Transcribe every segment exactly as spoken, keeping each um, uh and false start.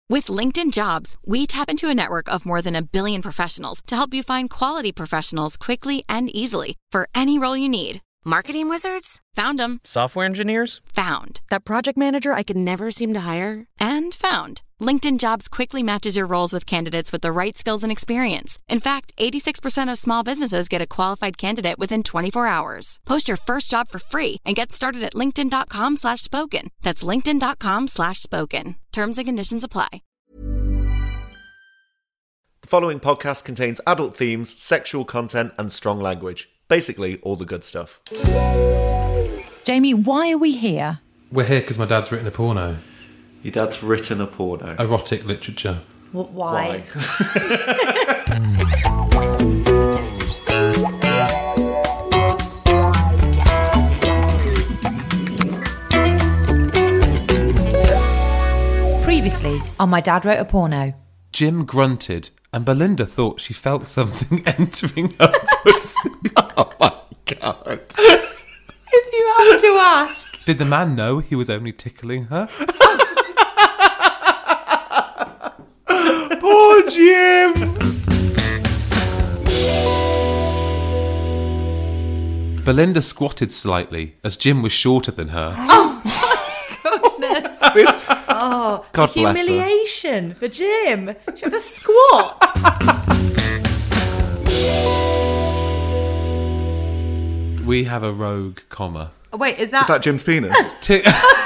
With LinkedIn Jobs, we tap into a network of more than a billion professionals to help you find quality professionals quickly and easily for any role you need. Marketing wizards? Found them. Software engineers? Found. That project manager I could never seem to hire? And found. LinkedIn Jobs quickly matches your roles with candidates with the right skills and experience. In fact, eighty-six percent of small businesses get a qualified candidate within twenty-four hours. Post your first job for free and get started at linkedin.com slash spoken. That's linkedin.com slash spoken. Terms and conditions apply. The following podcast contains adult themes, sexual content, and strong language. Basically, all the good stuff. Jamie, why are we here? We're here because my dad's written a porno. Your dad's written a porno? Erotic literature. What, why? Previously on My Dad Wrote a Porno. Jim grunted and Belinda thought she felt something entering her pussy. Oh my God. If you have to ask. Did the man know he was only tickling her? Poor Jim! Belinda squatted slightly as Jim was shorter than her. Oh my goodness. This, oh, God bless her. humiliation for Jim. She had to squat. We have a rogue comma. Oh, wait, is that... Is that Jim's penis? Ti-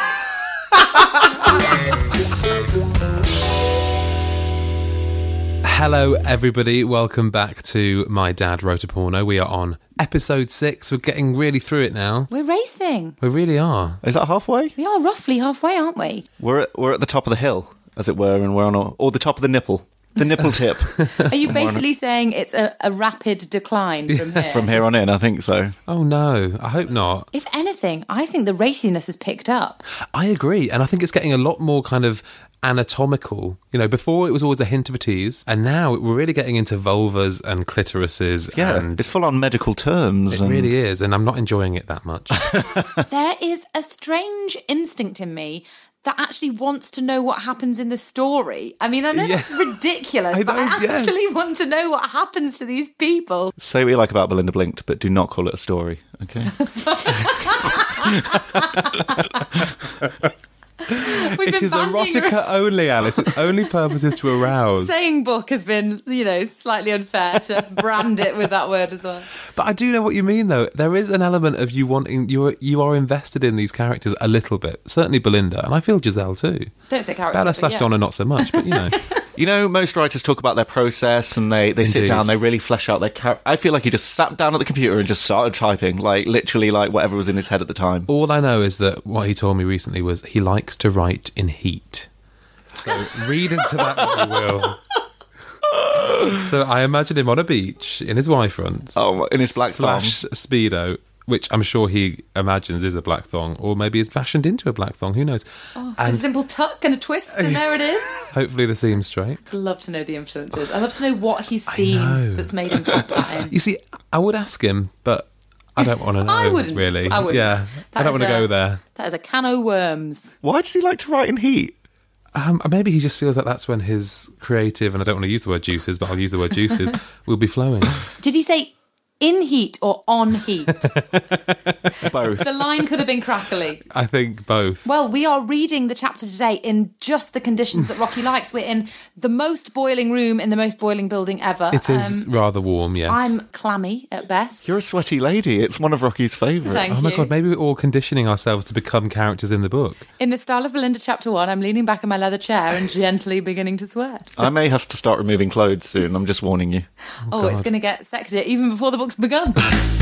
Hello, everybody. Welcome back to My Dad Wrote a Porno. We are on episode six. We're getting really through it now. We're racing. We really are. Is that halfway? We are roughly halfway, aren't we? We're at, we're at the top of the hill, as it were, and we're on a, or the top of the nipple. The nipple tip. Are you basically saying it's a, a rapid decline from here? From here on in, I think so. Oh, no. I hope not. If anything, I think the raciness has picked up. I agree. And I think it's getting a lot more kind of anatomical. You know, before it was always a hint of a tease, and now we're really getting into vulvas and clitorises. Yeah, and it's full on medical terms. It and... really is, and I'm not enjoying it that much. There is a strange instinct in me that actually wants to know what happens in the story. I mean, I know Yeah. that's ridiculous, I know, but I yes. actually want to know what happens to these people. Say what you like about Belinda Blinked, but do not call it a story, okay? We've It been is banding erotica only, Alice. Its only purpose is to arouse. Saying book has been, you know, slightly unfair to brand it with that word as well. But I do know what you mean, though. There is an element of you wanting, you are, you are invested in these characters a little bit. Certainly Belinda, and I feel Giselle too. Don't say character, Bella but slash yeah. Donna, not so much, but you know. You know, most writers talk about their process and they, they sit Indeed. down, they really flesh out their character. I feel like he just sat down at the computer and just started typing, like, literally, like, whatever was in his head at the time. All I know is that what he told me recently was he likes to write in heat. So read into that what you will. So I imagine him on a beach in his Y-front. Oh, in his black slash thong. Speedo, which I'm sure he imagines is a black thong, or maybe is fashioned into a black thong, who knows. Oh, And a simple tuck and a twist, and there it is. hopefully the seam's straight. I'd love to know the influences. I'd love to know what he's know. seen that's made him pop that in. You see, I would ask him, but I don't want to know, I wouldn't. really. I wouldn't. Yeah, That I don't is want to a- go there. That is a can of worms. Why does he like to write in heat? Um, maybe he just feels like that's when his creative, and I don't want to use the word juices, but I'll use the word juices, will be flowing. Did he say in heat or on heat? Both. The line could have been crackly. I think both. Well, we are reading the chapter today in just the conditions that Rocky likes. We're in the most boiling room in the most boiling building ever. It is Um, rather warm, yes. I'm clammy at best. You're a sweaty lady. It's one of Rocky's favourites. Thank Oh my you. God, maybe we're all conditioning ourselves to become characters in the book. In the style of Belinda chapter one, I'm leaning back in my leather chair and gently beginning to sweat. I may have to start removing clothes soon. I'm just warning you. Oh, it's going to get sexier even before the book's begun.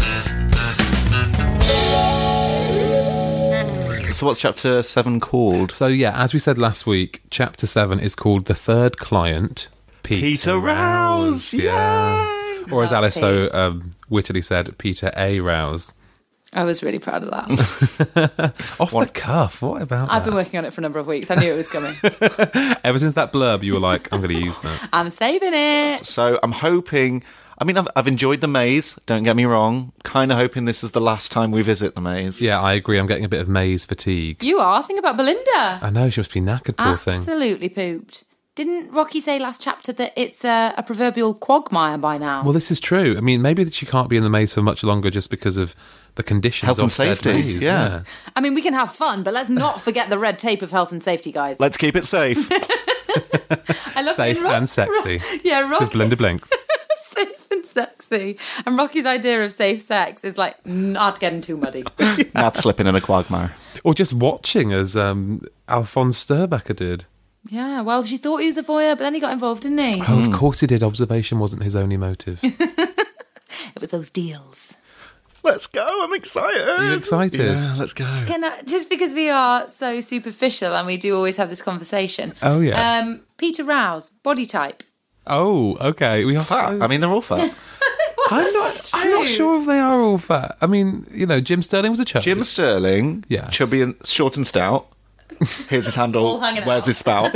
So what's chapter seven called? So yeah, as we said last week, chapter seven is called The Third Client, Peter, Peter Rouse. Yeah. Or as Love Alice Pete. so um, wittily said, Peter A. Rouse. I was really proud of that. Off the cuff, what about I've that? been working on it for a number of weeks. I knew it was coming. Ever since that blurb, you were like, I'm going to use that. I'm saving it. So I'm hoping... I mean, I've, I've enjoyed the maze, don't get me wrong. Kind of hoping this is the last time we visit the maze. Yeah, I agree. I'm getting a bit of maze fatigue. You are. Think about Belinda. I know, she must be knackered, poor thing. Absolutely pooped. Didn't Rocky say last chapter that it's a, a proverbial quagmire by now? Well, this is true. I mean, maybe that she can't be in the maze for much longer just because of the conditions Health of and said safety, maze. yeah. I mean, we can have fun, but let's not forget the red tape of health and safety, guys. Let's keep it safe. I love Safe being Ro- and sexy. Ro- yeah, Rocky. Says Belinda Blink. Safe and sexy. And Rocky's idea of safe sex is like not getting too muddy. Not slipping in a quagmire. Or just watching, as um, Alphonse Sturbacker did. Yeah, well, she thought he was a voyeur, but then he got involved, didn't he? Oh, of course he did. Observation wasn't his only motive. It was those deals. Let's go. I'm excited. Are you excited? Yeah, let's go. Can I, just because we are so superficial and we do always have this conversation. Oh, yeah. Um, Peter Rouse, body type. Oh, okay. We are Fat. so... I mean, they're all fat. I'm not, I'm not sure if they are all fat. I mean, you know, Jim Sterling was a chubby. Jim Sterling, Yes. chubby and short and stout. Here's his handle. All hanging Where's out. his spout?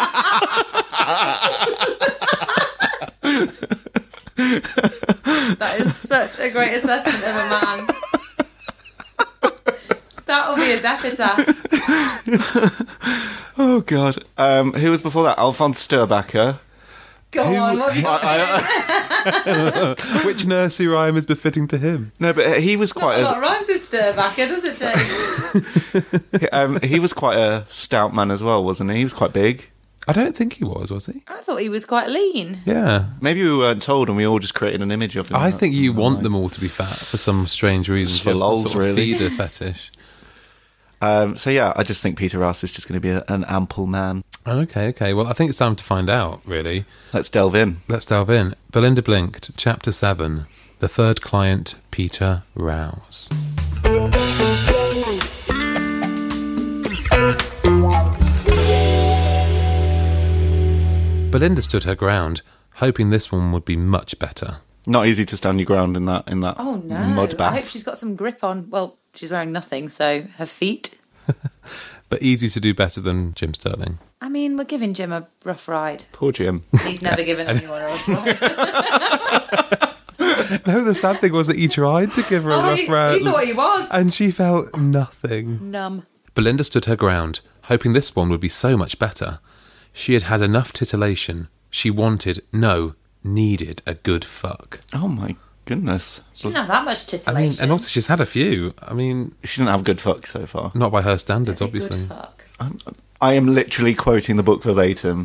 That is such a great assessment of a man. That'll be his epitaph. Oh, God. Um, who was before that? Alphonse Sturbacker. Go Who- on, what have you got? Which nursery rhyme is befitting to him? No, but he was Not quite a lot a, rhymes with Sturbacker, does it, James? um, he was quite a stout man as well, wasn't he? He was quite big. I don't think he was, was he? I thought he was quite lean. Yeah. Maybe we weren't told, and we all just created an image of him. I think you want them all to be fat for some strange reason. Just for You have some lols, sort of really. feeder fetish. Um, so yeah, I just think Peter Rouse is just going to be a, an ample man. Okay, okay. Well, I think it's time to find out, really. Let's delve in. Let's delve in. Belinda Blinked, Chapter seven. The third client, Peter Rouse. Belinda stood her ground, hoping this one would be much better. Not easy to stand your ground in that in that Oh, no. mud I hope bath. she's got some grip on. Well, she's wearing nothing, so her feet. But easy to do better than Jim Sterling. I mean, we're giving Jim a rough ride. Poor Jim. He's never given anyone a rough ride. No, the sad thing was that he tried to give her a Oh, rough he, round. he thought he was. And she felt nothing. Numb. Belinda stood her ground, hoping this one would be so much better. She had had enough titillation. She wanted, no, needed a good fuck. Oh my goodness. She didn't have that much I titillation. mean, and also she's had a few. I mean, She didn't have good fuck so far. not by her standards, That's a obviously. Good fuck. I'm, I am literally quoting the book verbatim.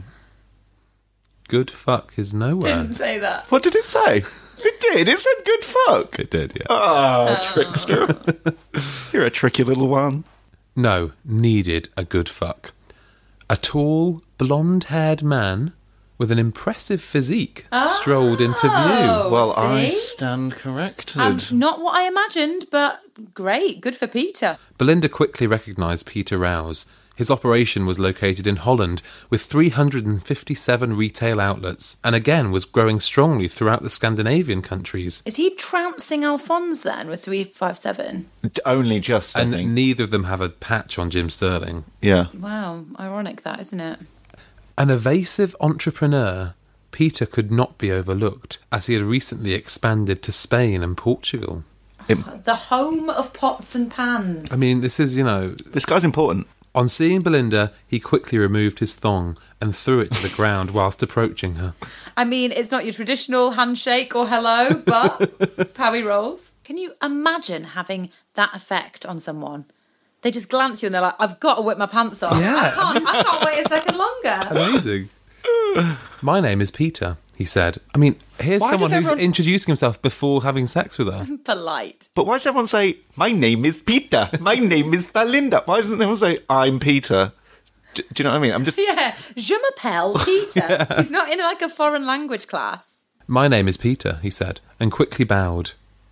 Good fuck is nowhere. Didn't say that. What did it say? It did. It said good fuck. It did, yeah. Ah, trickster. You're a tricky little one. No, needed a good fuck. A tall, blonde-haired man with an impressive physique strolled into view. Well, I see? stand corrected. Um, not what I imagined, but great. Good for Peter. Belinda quickly recognised Peter Rouse. His operation was located in Holland with three hundred fifty-seven retail outlets and again was growing strongly throughout the Scandinavian countries. Is he trouncing Alphonse then with three five seven? D- Only just, I And think. neither of them have a patch on Jim Sterling. Yeah. Wow, ironic that, isn't it? An evasive entrepreneur, Peter could not be overlooked as he had recently expanded to Spain and Portugal. The home of pots and pans. I mean, this is, you know... This guy's important. On seeing Belinda, he quickly removed his thong and threw it to the ground whilst approaching her. I mean, it's not your traditional handshake or hello, but that's how he rolls. Can you imagine having that effect on someone? They just glance at you and they're like, I've got to whip my pants off. Yeah. I can't, I can't wait a second longer. Amazing. My name is Peter, he said. I mean, here's Why someone does who's everyone- introducing himself before having sex with her. Polite. But why does everyone say, my name is Peter? My name is Belinda? Why doesn't everyone say, I'm Peter? Do, do you know what I mean? I'm just... Yeah, je m'appelle Peter. He's not in like a foreign language class. My name is Peter, he said, and quickly bowed.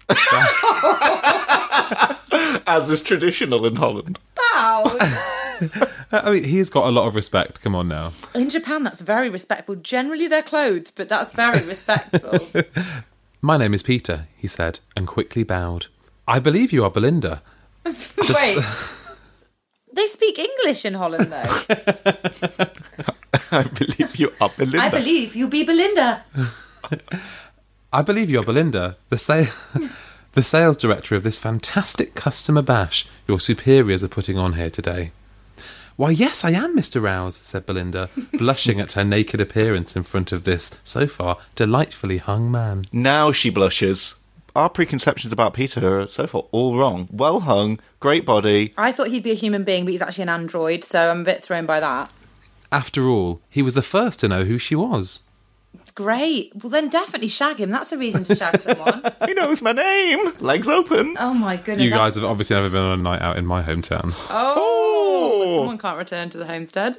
As is traditional in Holland. Wow. I mean, he's got a lot of respect. Come on now. In Japan, that's very respectful. Generally, they're clothed, but that's very respectful. My name is Peter, he said, and quickly bowed. I believe you are Belinda. Wait. They speak English in Holland, though. I believe you are Belinda. I believe you be Belinda. I believe you are Belinda, the, sa- the sales director of this fantastic customer bash your superiors are putting on here today. "Why, yes, I am, Mister Rouse," said Belinda, blushing at her naked appearance in front of this, so far, delightfully hung man. Now she blushes. Our preconceptions about Peter are so far all wrong. Well hung, great body. I thought he'd be a human being, but he's actually an android, so I'm a bit thrown by that. After all, he was the first to know who she was. Great. Well, then definitely shag him. That's a reason to shag someone. He knows my name. Legs open. Oh, my goodness. You guys that's- have obviously never been on a night out in my hometown. Oh, someone can't return to the homestead.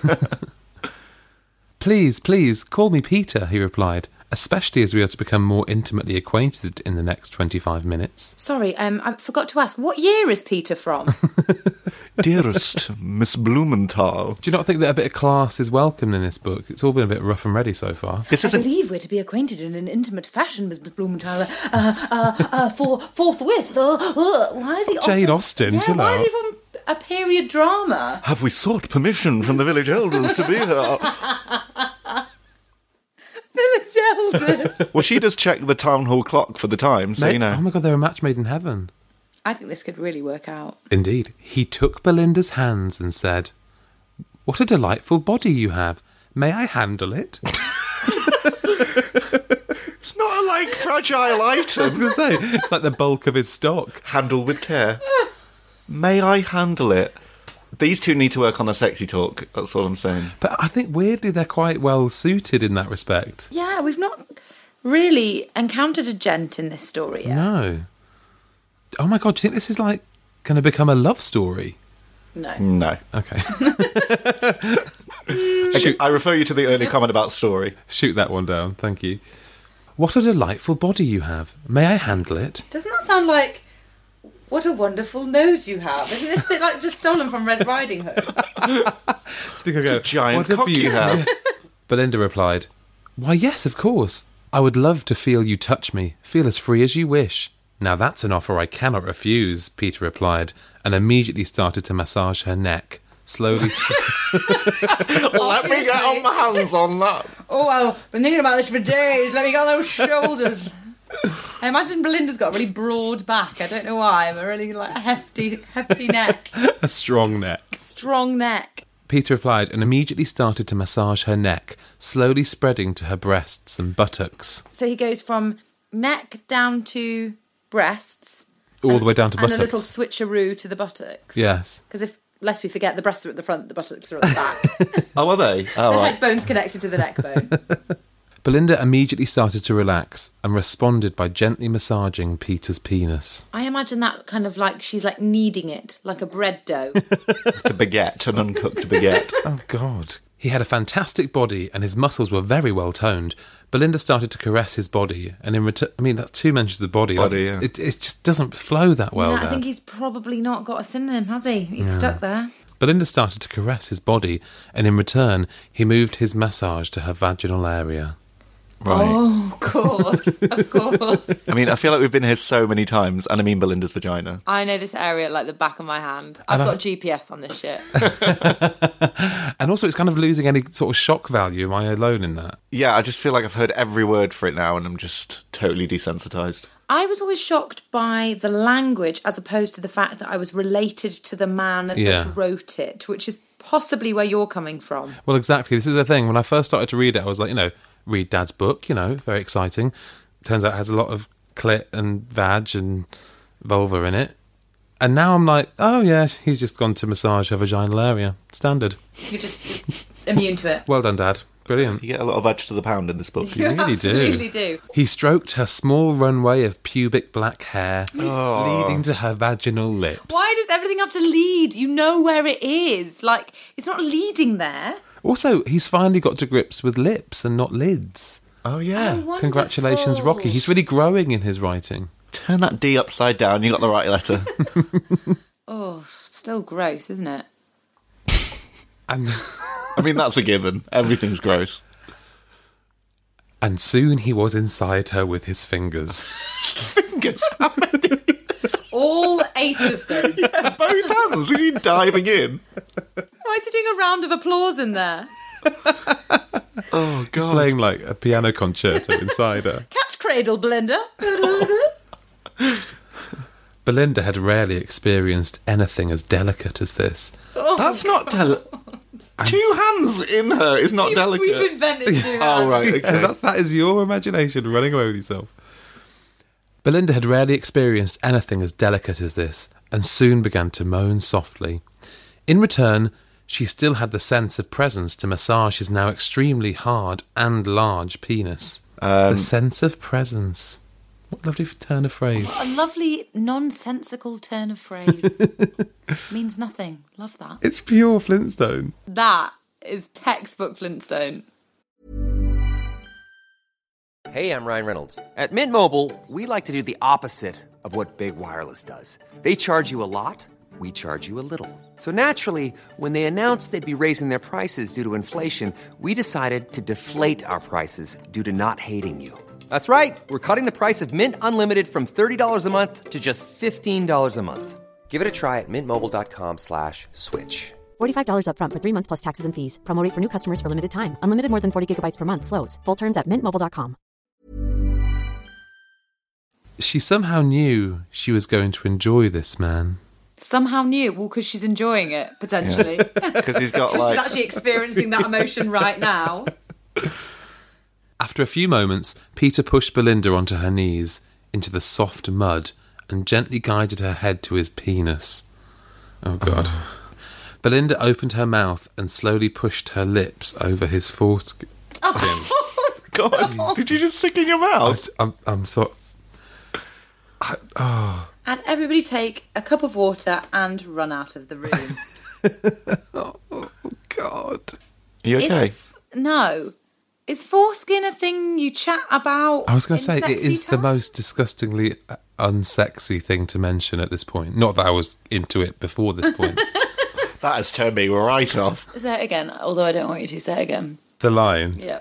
Please, please, call me Peter, he replied, especially as we are to become more intimately acquainted in the next twenty-five minutes. Sorry, um, I forgot to ask, what year is Peter from? Dearest Miss Blumenthal. Do you not think that a bit of class is welcome in this book? It's all been a bit rough and ready so far. This I isn't... believe we're to be acquainted in an intimate fashion, Miss Blumenthal. Uh, uh, uh, for, forthwith. Uh, uh, why is he... Jade off- Austen, yeah, chill why out. is he from a period drama? Have we sought permission from the village elders to be here? Village elders. Well, she does check the town hall clock for the time, so Mate, you know. Oh my god, they're a match made in heaven. I think this could really work out. Indeed. He took Belinda's hands and said, "What a delightful body you have. May I handle it?" It's not a, like, fragile I was item. going to say, it's like the bulk of his stock. Handle with care. May I handle it? These two need to work on the sexy talk, that's all I'm saying. But I think weirdly they're quite well suited in that respect. Yeah, we've not really encountered a gent in this story yet. No. Oh my god, do you think this is like going to become a love story? No. No. Okay. Okay, I refer you to the earlier comment about story. Shoot that one down, thank you. What a delightful body you have. May I handle it? Doesn't that sound like, what a wonderful nose you have? Isn't this a bit like just stolen from Red Riding Hood? Do you think I go, a giant "What a cock you beautiful-" have. Belinda replied, "Why, yes, of course. I would love to feel you touch me. Feel as free as you wish." "Now that's an offer I cannot refuse," Peter replied, and immediately started to massage her neck, slowly... Let me get on my hands on that. Oh, I've been thinking about this for days. Let me get on those shoulders. I imagine Belinda's got a really broad back. I don't know why, but really like a hefty, hefty neck. a strong neck. Strong neck. Peter replied and immediately started to massage her neck, slowly spreading to her breasts and buttocks. So he goes from neck down to breasts. All and, the way down to and buttocks. And a little switcheroo to the buttocks. Yes. Because if, lest we forget, the breasts are at the front, the buttocks are at the back. Oh, are they? Oh, The right. head bone's connected to the neck bone. Belinda immediately started to relax and responded by gently massaging Peter's penis. I imagine that kind of like she's like kneading it, like a bread dough. A baguette, an uncooked baguette. Oh, God. He had a fantastic body and his muscles were very well toned. Belinda started to caress his body, and in return, I mean, that's two mentions of body. Body, like, yeah. it, it just doesn't flow that well yeah, I there. think he's probably not got a synonym, has he? He's stuck there. Belinda started to caress his body, and in return, he moved his massage to her vaginal area. Right. Oh, of course, of course. I mean, I feel like we've been here so many times, and I mean Belinda's vagina. I know this area like the back of my hand. I've And I- got G P S on this shit. And also, it's kind of losing any sort of shock value. Am I alone in that? Yeah, I just feel like I've heard every word for it now, and I'm just totally desensitized. I was always shocked by the language as opposed to the fact that I was related to the man Yeah. that wrote it, which is possibly where you're coming from. Well, exactly. This is the thing. When I first started to read it, I was like, you know, read Dad's book, you know, very exciting. Turns out it has a lot of clit and vag and vulva in it. And now I'm like, oh, yeah, he's just gone to massage her vaginal area. Standard. You're just immune to it. Well done, Dad. Brilliant. You get a lot of edge to the pound in this book. You really do. absolutely do. He stroked her small runway of pubic black hair, Oh. leading to her vaginal lips. Why does everything have to lead? You know where it is. Like, it's not leading there. Also, he's finally got to grips with lips and not lids. Oh, yeah. Oh, wonderful. Congratulations, Rocky. He's really growing in his writing. Turn that D upside down, you got the right letter. Oh, still gross, isn't it? And I mean, that's a given. Everything's gross. and soon he was inside her with his fingers. Fingers. How many? All eight of them. Yeah, both hands. Is he diving in? Why is he doing a round of applause in there? Oh, He's God. playing like a piano concerto inside her. Cat's cradle, Belinda. Belinda had rarely experienced anything as delicate as this. That's not delicate. Two hands in her is not We've- delicate. We've invented two hands. Oh, right, okay. And that, that is your imagination running away with yourself. Belinda had rarely experienced anything as delicate as this, and soon began to moan softly. In return, she still had the sense of presence to massage his now extremely hard and large penis. Um, the sense of presence. What a lovely turn of phrase. A lovely, nonsensical turn of phrase. Means nothing. Love that. It's pure Flintstone. That is textbook Flintstone. Hey, I'm Ryan Reynolds. At Mint Mobile, we like to do the opposite of what Big Wireless does. They charge you a lot, we charge you a little. So naturally, when they announced they'd be raising their prices due to inflation, we decided to deflate our prices due to not hating you. That's right. We're cutting the price of Mint Unlimited from thirty dollars a month to just fifteen dollars a month. Give it a try at mintmobile.com slash switch. forty-five dollars up front for three months plus taxes and fees. Promo rate for new customers for limited time. Unlimited more than forty gigabytes per month. Slows full terms at mint mobile dot com. She somehow knew she was going to enjoy this man. Somehow knew, well, because she's enjoying it, potentially. Because he's got like... She's actually experiencing that emotion right now. After a few moments, Peter pushed Belinda onto her knees into the soft mud and gently guided her head to his penis. Oh, God. Belinda opened her mouth and slowly pushed her lips over his foreskin. Oh, God. Did you just stick in your mouth? I, I'm, I'm so... I, oh. And everybody take a cup of water and run out of the room. Oh, God. Are you okay? Is, no. Is foreskin a thing you chat about? I was going to in say, it sexy is the time? most disgustingly unsexy thing to mention at this point. Not that I was into it before this point. That has turned me right off. Say it again, although I don't want you to. Say it again. The line. Yeah.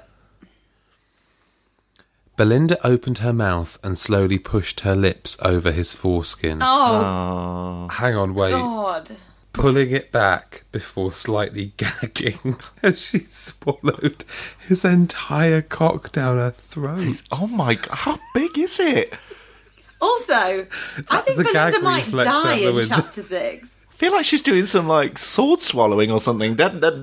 Belinda opened her mouth and slowly pushed her lips over his foreskin. Oh, Hang on, wait. God. Pulling it back before slightly gagging as she swallowed his entire cock down her throat. Oh, my God. How big is it? Also, I think the gag Belinda might reflex die out the in window. chapter six. I feel like she's doing some, like, sword swallowing or something.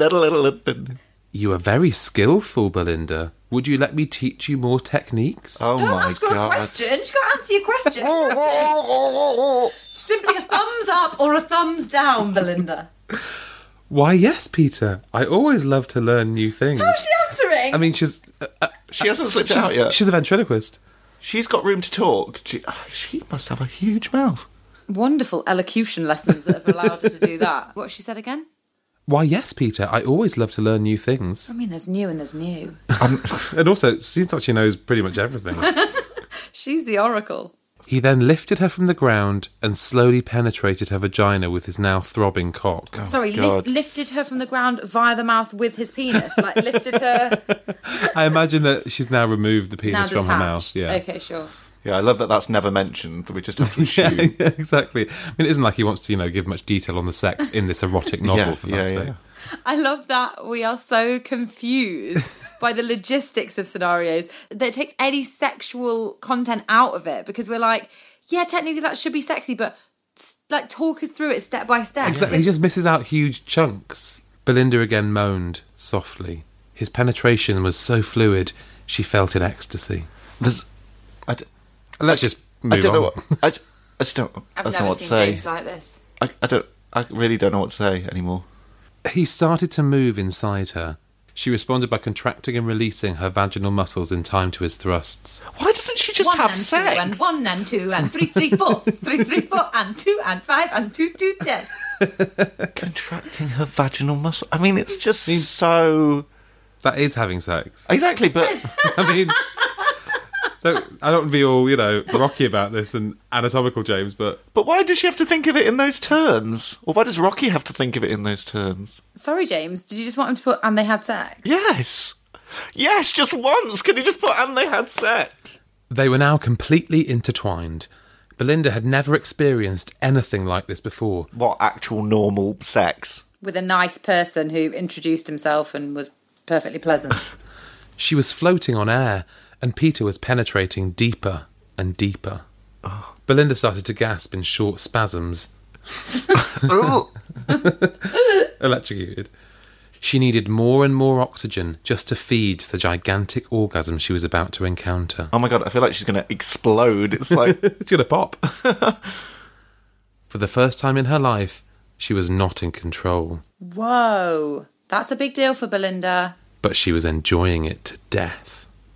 You are very skillful, Belinda. Would you let me teach you more techniques? Oh, Don't my ask her God. a question. She's got to answer your question. Simply a thumbs up or a thumbs down, Belinda. Why, yes, Peter. I always love to learn new things. How's she answering? I mean, she's uh, uh, She hasn't slipped it she's, out yet. she's a ventriloquist. She's got room to talk. She, she must have a huge mouth. Wonderful elocution lessons that have allowed her to do that. What she said again? Why, yes, Peter. I always love to learn new things. I mean, there's new and there's new. And also, it seems like she knows pretty much everything. She's the oracle. He then lifted her from the ground and slowly penetrated her vagina with his now throbbing cock. Sorry, God. li- lifted her from the ground via the mouth with his penis. Like, lifted her... I imagine that she's now removed the now penis from detached. her mouth. Yeah. Okay, sure. Yeah, I love that that's never mentioned. We just have to Yeah, assume. yeah, exactly. I mean, it isn't like he wants to, you know, give much detail on the sex in this erotic novel, Yeah, for yeah, fuck's yeah. sake. I love that we are so confused by the logistics of scenarios that it takes any sexual content out of it because we're like, yeah, technically that should be sexy, but like talk us through it step by step. Exactly. He just misses out huge chunks. Belinda again moaned softly. His penetration was so fluid, she felt in ecstasy. There's... I d- Let's just move I don't on. know what... I, d- I just don't, I I've don't know never what to seen say. James like this. I, I don't... I really don't know what to say anymore. He started to move inside her. She responded by contracting and releasing her vaginal muscles in time to his thrusts. Why doesn't she just one have and sex? two and one and two and three, three, four, three, three, four and two and five and two, two, ten. Contracting her vaginal muscle. I mean, it's just so... That is having sex. Exactly, but... I mean, don't, I don't want to be all, you know, rocky about this and anatomical, James, but But why does she have to think of it in those terms? Or why does Rocky have to think of it in those terms? Sorry, James. Did you just want him to put and they had sex? Yes! Yes, just once! Can you just put and they had sex? they were now completely intertwined. Belinda had never experienced anything like this before. What, actual normal sex? With a nice person who introduced himself and was perfectly pleasant. She was floating on air, and Peter was penetrating deeper and deeper. Belinda started to gasp in short spasms. Electrocuted. She needed more and more oxygen just to feed the gigantic orgasm she was about to encounter. Oh my God, I feel like she's going to explode. It's like... It's going to pop. For the first time in her life, she was not in control. Whoa. That's a big deal for Belinda. But she was enjoying it to death.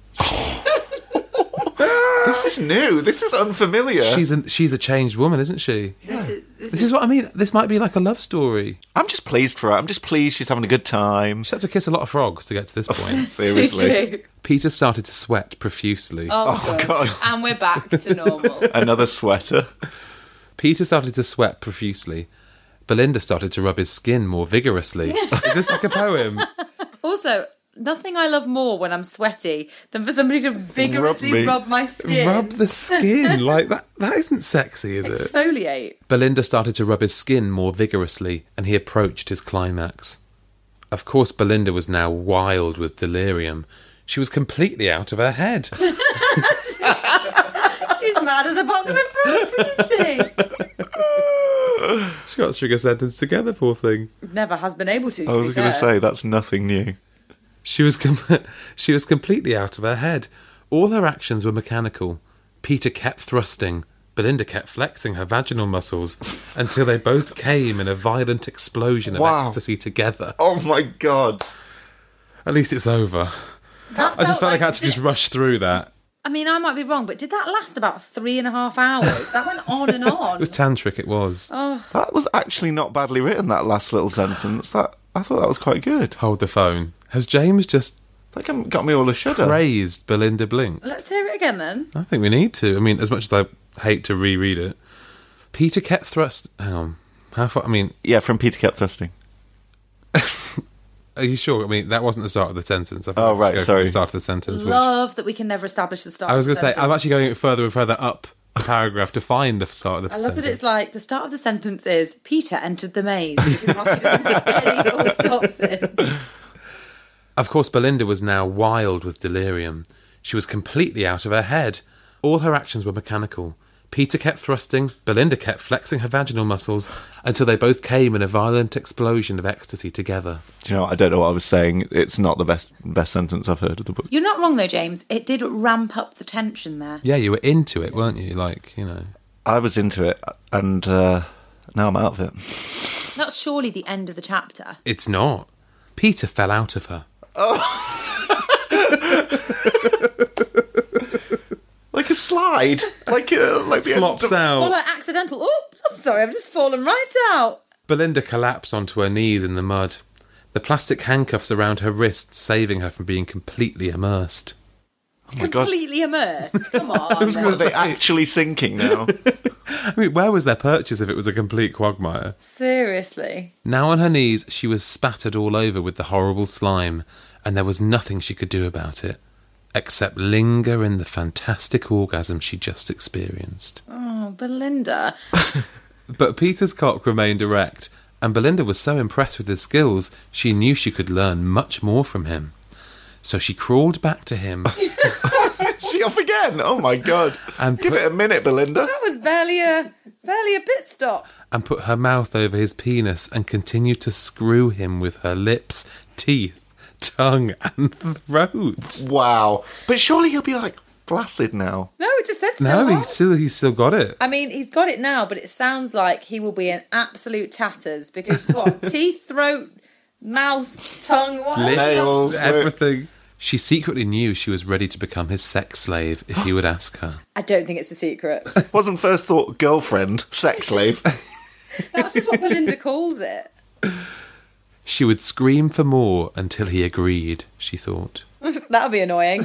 This is new. This is unfamiliar. She's a, she's a changed woman, isn't she? This is, this This is what I mean. This might be like a love story. I'm just pleased for her. I'm just pleased she's having a good time. She had to kiss a lot of frogs to get to this point. Seriously. True. Peter started to sweat profusely. Oh, Oh, God. God. And we're back to normal. Another sweater. Peter started to sweat profusely. Belinda started to rub his skin more vigorously. Is this like a poem? Also, nothing I love more when I'm sweaty than for somebody to vigorously me. rub, my skin. Rub the skin. Like, that, that isn't sexy, is it? Exfoliate. Belinda started to rub his skin more vigorously, and he approached his climax. Of course, Belinda was now wild with delirium. She was completely out of her head. She's mad as a box of frogs, isn't she? She got to string a sentence together, poor thing. Never has been able to, to I was be going to fair. say, that's nothing new. She was com- she was completely out of her head. All her actions were mechanical. Peter kept thrusting. Belinda kept flexing her vaginal muscles until they both came in a violent explosion of Wow. ecstasy together. Oh my God. At least it's over. That I just felt like I had like- to just rush through that. I mean, I might be wrong, but did that last about three and a half hours? That went on and on. It was tantric, it was. That was actually not badly written, that last little sentence. That I thought that was quite good. Hold the phone. Has James just That got me all a shudder. praised Belinda Blink? Let's hear it again then. I think we need to. I mean, as much as I hate to reread it. Peter kept thrust... Hang on. How far... I mean, Yeah, from Peter kept thrusting. are you sure? I mean, that wasn't the start of the sentence. I think Oh, we should right, go from sorry. The start of the sentence. Which, Love that we can never establish the start. I was going going to to say, I'm actually going further and further up the paragraph to find the start of the I love sentence. that it's like the start of the sentence is Peter entered the maze. Because Rocky doesn't put any full stops in. Of course, Belinda was now wild with delirium. She was completely out of her head. All her actions were mechanical. Peter kept thrusting, Belinda kept flexing her vaginal muscles until they both came in a violent explosion of ecstasy together. Do you know what? I don't know what I was saying. It's not the best best sentence I've heard of the book. You're not wrong though, James. It did ramp up the tension there. Yeah, you were into it, weren't you? Like, you know. I was into it, and uh, now I'm out of it. That's surely the end of the chapter. It's not. Peter fell out of her. Like a slide, like uh, like the Flops end of- out. Or like accidental. Oops, I'm sorry, I've just fallen right out. Belinda collapsed onto her knees in the mud, the plastic handcuffs around her wrists saving her from being completely immersed. Oh my God. Completely immersed. Come Are on. they actually sinking now? I mean, where was their purchase if it was a complete quagmire? Seriously. Now on her knees, she was spattered all over with the horrible slime, and there was nothing she could do about it, except linger in the fantastic orgasm she just experienced. Oh, Belinda. But Peter's cock remained erect, and Belinda was so impressed with his skills, she knew she could learn much more from him. So she crawled back to him She off again? Oh my God. And Give put- it a minute, Belinda. That was barely a barely a pit stop. and put her mouth over his penis and continued to screw him with her lips, teeth, tongue, and throat. Wow. But surely he'll be like flaccid now. No, it just said still No, hot. he's still he's still got it. I mean, he's got it now, but it sounds like he will be in absolute tatters because what? Teeth, throat, mouth, tongue, what? Lips, Nails, everything. She secretly knew she was ready to become his sex slave if he would ask her. I don't think it's a secret. Wasn't first thought girlfriend, sex slave. That's just what Belinda calls it. She would scream for more until he agreed, she thought. That'll be annoying.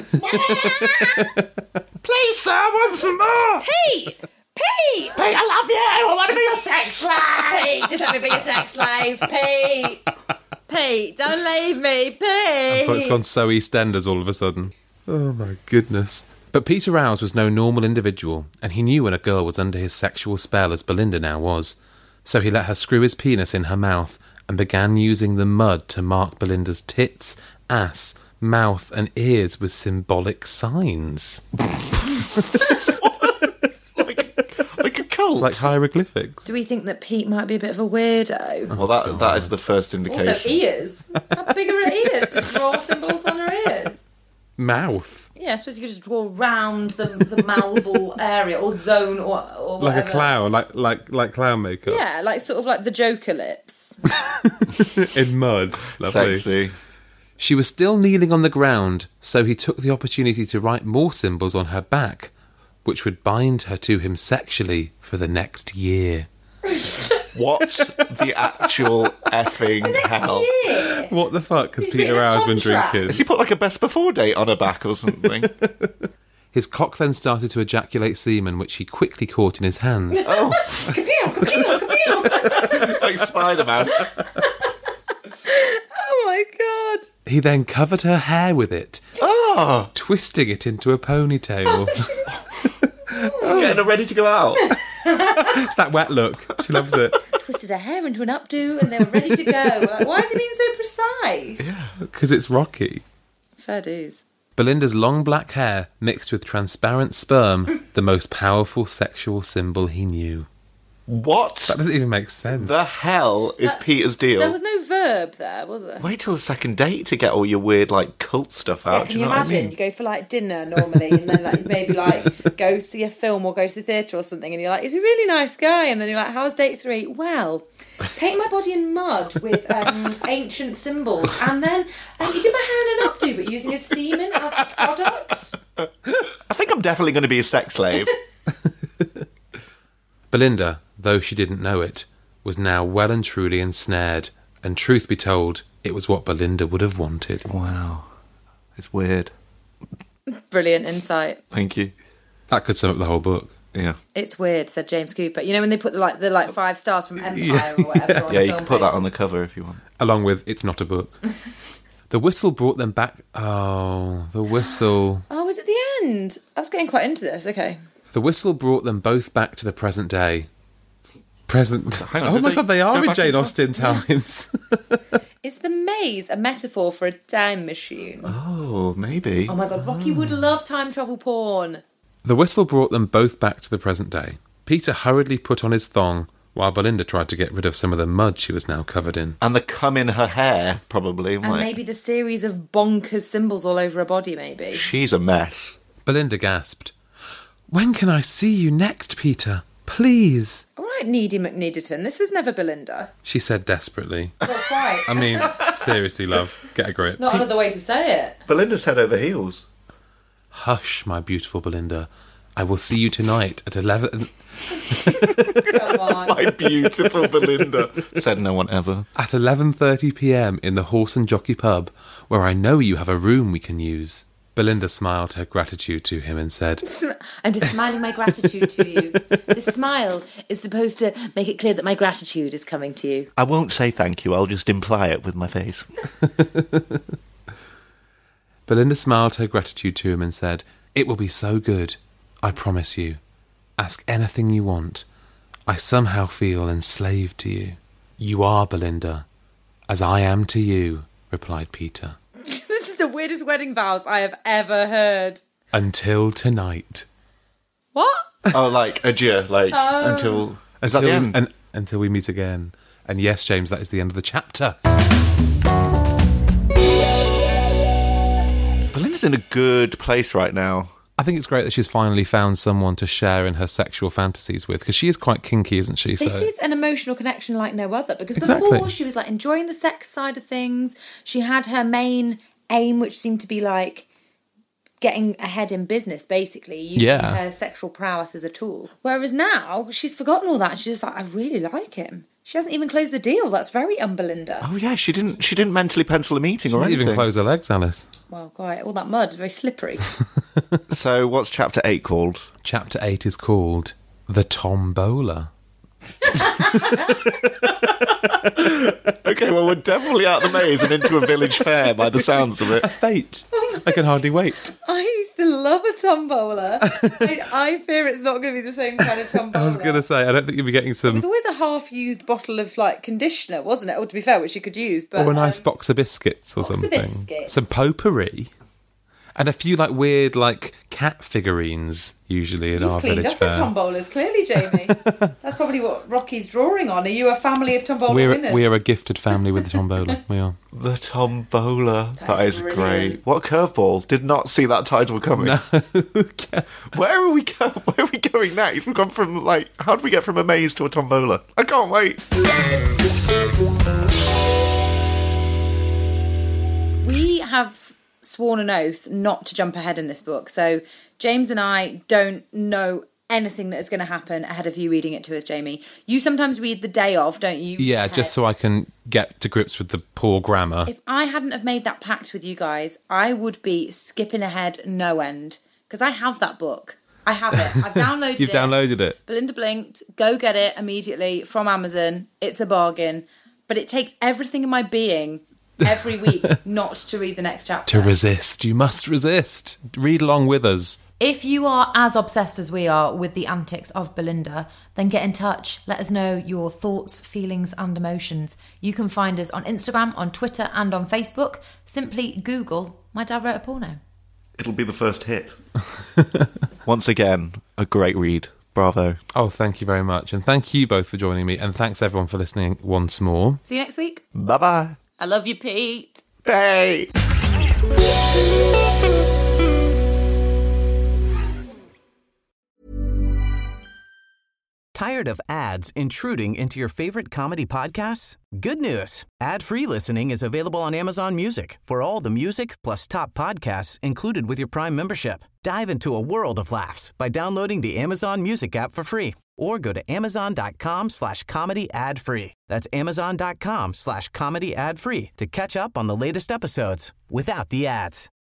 Please, sir, I want some more. Pete! Pete! Pete, I love you. I want to be your sex slave. Pete, just let me be your sex slave, Pete! Pete, don't leave me, Pete! But it's gone so EastEnders all of a sudden. Oh my goodness. But Peter Rouse was no normal individual, and he knew when a girl was under his sexual spell as Belinda now was. So he let her screw his penis in her mouth and began using the mud to mark Belinda's tits, ass, mouth and ears with symbolic signs. like, like a cult. cult. Like hieroglyphics. Do we think that Pete might be a bit of a weirdo? Well, that that is the first indication. Also, ears. How big are her ears to draw symbols on her ears? Mouth. Yeah, I suppose you could just draw round the the mouthful area or zone or, or Like whatever. a clown, like like like clown makeup. Yeah, like sort of like the Joker lips. In mud. Lovely. Sexy. She was still kneeling on the ground, so he took the opportunity to write more symbols on her back, which would bind her to him sexually for the next year. What the actual effing hell? Yeah. What the fuck has He's Peter written a Hour's been contract. drinking? Has he put like a best before date on her back or something? His cock then started to ejaculate semen, which he quickly caught in his hands. Oh, Kapew, kapew, kapew. like Spider-Man. Oh my god. He then covered her hair with it, Oh, twisting it into a ponytail. getting her ready to go out. It's that wet look. She loves it. Twisted her hair into an updo and they were ready to go. Like, why is he being so precise? Yeah. Because it's Rocky. Fair dues. Belinda's long black hair mixed with transparent sperm, the most powerful sexual symbol he knew. What That doesn't even make sense. the hell is Peter's deal? There was no verb there, was there? Wait till the second date to get all your weird, like, cult stuff out. Yeah, do can you you know what I imagine? mean? You go for like dinner normally, and then like maybe like go see a film or go to the theatre or something, and you're like, he's a really nice guy, and then you're like, how's date three? Well, paint my body in mud with um, ancient symbols, and then um, you did my hair in an updo, but using a semen as the product. I think I'm definitely going to be a sex slave. Belinda, though she didn't know it, was now well and truly ensnared, and truth be told, it was what Belinda would have wanted. Wow. It's weird. Brilliant insight. Thank you. That could sum up the whole book. Yeah. It's weird, said James Cooper. You know when they put the like the like five stars from Empire or whatever on Yeah, the you film can put that poster? on the cover if you want. Along with, it's not a book. The whistle brought them back... Oh, the whistle... Oh, was it the end? I was getting quite into this. Okay. The whistle brought them both back to the present day. Present... Hang on, oh did my they god, they are go in back Jane in time? Austen times. Is the maze a metaphor for a time machine? Oh, maybe. Oh my god, Rocky would love time travel porn. The whistle brought them both back to the present day. Peter hurriedly put on his thong, while Belinda tried to get rid of some of the mud she was now covered in. And the cum in her hair, probably. And like, maybe the series of bonkers symbols all over her body, maybe. she's a mess. Belinda gasped. When can I see you next, Peter? Please, All right, Needy McNeediton, this was never Belinda. she said desperately. Not quite. I mean, seriously, love, get a grip. Not another way to say it. Belinda's head over heels. Hush, my beautiful Belinda. I will see you tonight at eleven... Come on. My beautiful Belinda. Said no one ever. At eleven thirty p m in the Horse and Jockey pub, where I know you have a room we can use. Belinda smiled her gratitude to him and said, I'm just smiling my gratitude to you. This smile is supposed to make it clear that my gratitude is coming to you. I won't say thank you, I'll just imply it with my face. Belinda smiled her gratitude to him and said, It will be so good, I promise you. Ask anything you want. I somehow feel enslaved to you. You are, Belinda, as I am to you, replied Peter. This is the weirdest wedding vows I have ever heard. Until tonight. What? Oh, like, adieu, like, until... Is that Until, the end? and, until we meet again. And yes, James, that is the end of the chapter. Belinda's in a good place right now. I think it's great that she's finally found someone to share in her sexual fantasies with, because she is quite kinky, isn't she? This So is an emotional connection like no other, because Exactly. before she was like enjoying the sex side of things. She had her main aim, which seemed to be like getting ahead in business, basically, using Yeah. her sexual prowess as a tool. Whereas now she's forgotten all that and she's just like, I really like him. She hasn't even closed the deal. That's very un-Belinda. Oh, yeah, she didn't She didn't mentally pencil a meeting she or didn't anything. even close her legs, Alice. Well, quite. All that mud, very slippery. So, what's chapter eight called? Chapter eight is called The Tombola. Okay, well, we're definitely out the maze and into a village fair by the sounds of it. Fate. I can hardly wait. I used to love a tombola. I, I fear it's not going to be the same kind of tombola. I was going to say, I don't think you'll be getting some... It was always a half-used bottle of like conditioner, wasn't it? Or to be fair, which you could use, but Or a nice um, box of biscuits or box of something. biscuits. Some potpourri. And a few like weird like cat figurines usually in You've our cleaned village up fair. at tombolas, clearly, Jamie. That's probably what Rocky's drawing on. Are you a family of tombola We're winners? we are a gifted family with the tombola. We are. The Tombola. That's That is brilliant. great. What curveball. Did not see that title coming. Where are we go- Where are we going next? We've gone from, like, how did we get from a maze to a Tombola? I can't wait. We have sworn an oath not to jump ahead in this book. So James and I don't know anything that is going to happen ahead of you reading it to us, Jamie. You sometimes read the day of, don't you? Yeah, Ahead. just so I can get to grips with the poor grammar. If I hadn't have made that pact with you guys, I would be skipping ahead no end. Because I have that book. I have it. I've downloaded You've it. downloaded it. Belinda blinked. Go get it immediately from Amazon. It's a bargain. But it takes everything in my being every week not to read the next chapter. To resist. You must resist. Read along with us. If you are as obsessed as we are with the antics of Belinda, then get in touch. Let us know your thoughts, feelings and emotions. You can find us on Instagram, on Twitter and on Facebook. Simply Google My Dad Wrote a Porno. It'll be the first hit. Once again, a great read. Bravo. Oh, thank you very much. And thank you both for joining me. And thanks everyone for listening once more. See you next week. Bye-bye. I love you, Pete. Bye. Tired of ads intruding into your favorite comedy podcasts? Good news. Ad-free listening is available on Amazon Music for all the music plus top podcasts included with your Prime membership. Dive into a world of laughs by downloading the Amazon Music app for free or go to amazon.com slash comedy ad free. That's amazon.com slash comedy ad free to catch up on the latest episodes without the ads.